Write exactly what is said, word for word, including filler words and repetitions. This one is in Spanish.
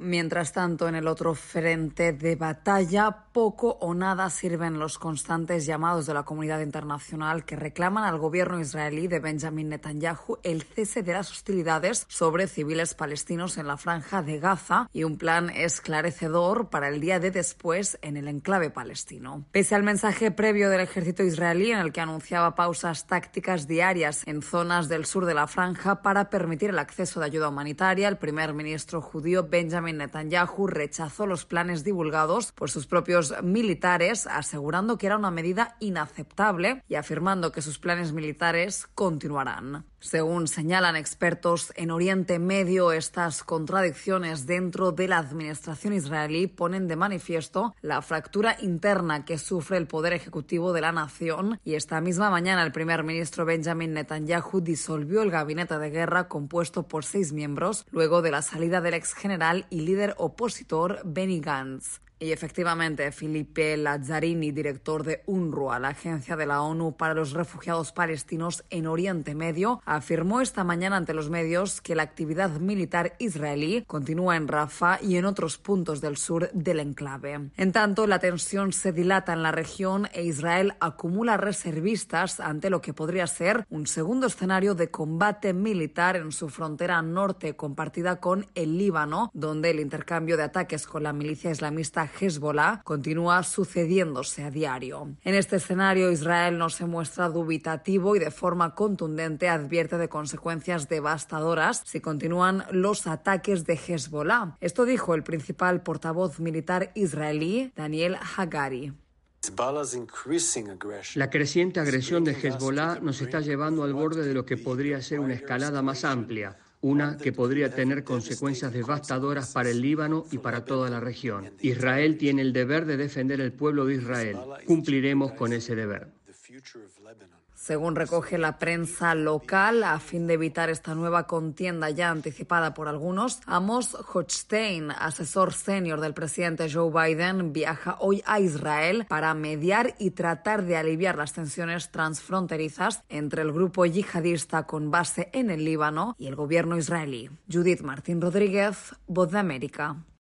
Mientras tanto, en el otro frente de batalla, poco o nada sirven los constantes llamados de la comunidad internacional que reclaman al gobierno israelí de Benjamin Netanyahu el cese de las hostilidades sobre civiles palestinos en la franja de Gaza y un plan esclarecedor para el día de después en el enclave palestino. Pese al mensaje previo del ejército israelí en el que anunciaba pausas tácticas diarias en zonas del sur de la franja para permitir el acceso de ayuda humanitaria, el primer ministro judío Benjamin Netanyahu rechazó los planes divulgados por sus propios militares, asegurando que era una medida inaceptable y afirmando que sus planes militares continuarán. Según señalan expertos en Oriente Medio, estas contradicciones dentro de la administración israelí ponen de manifiesto la fractura interna que sufre el poder ejecutivo de la nación, y esta misma mañana el primer ministro Benjamin Netanyahu disolvió el gabinete de guerra compuesto por seis miembros luego de la salida del ex general y líder opositor Benny Gantz. Y efectivamente, Filipe Lazzarini, director de UNRWA, la agencia de la ONU para los refugiados palestinos en Oriente Medio, afirmó esta mañana ante los medios que la actividad militar israelí continúa en Rafah y en otros puntos del sur del enclave. En tanto, la tensión se dilata en la región e Israel acumula reservistas ante lo que podría ser un segundo escenario de combate militar en su frontera norte compartida con el Líbano, donde el intercambio de ataques con la milicia islamista Hezbollah continúa sucediéndose a diario. En este escenario, Israel no se muestra dubitativo y de forma contundente advierte de consecuencias devastadoras si continúan los ataques de Hezbollah. Esto dijo el principal portavoz militar israelí, Daniel Hagari. La creciente agresión de Hezbollah nos está llevando al borde de lo que podría ser una escalada más amplia, una que podría tener consecuencias devastadoras para el Líbano y para toda la región. Israel tiene el deber de defender el pueblo de Israel. Cumpliremos con ese deber. Según recoge la prensa local, a fin de evitar esta nueva contienda ya anticipada por algunos, Amos Hochstein, asesor senior del presidente Joe Biden, viaja hoy a Israel para mediar y tratar de aliviar las tensiones transfronterizas entre el grupo yihadista con base en el Líbano y el gobierno israelí. Judith Martín Rodríguez, Voz de América.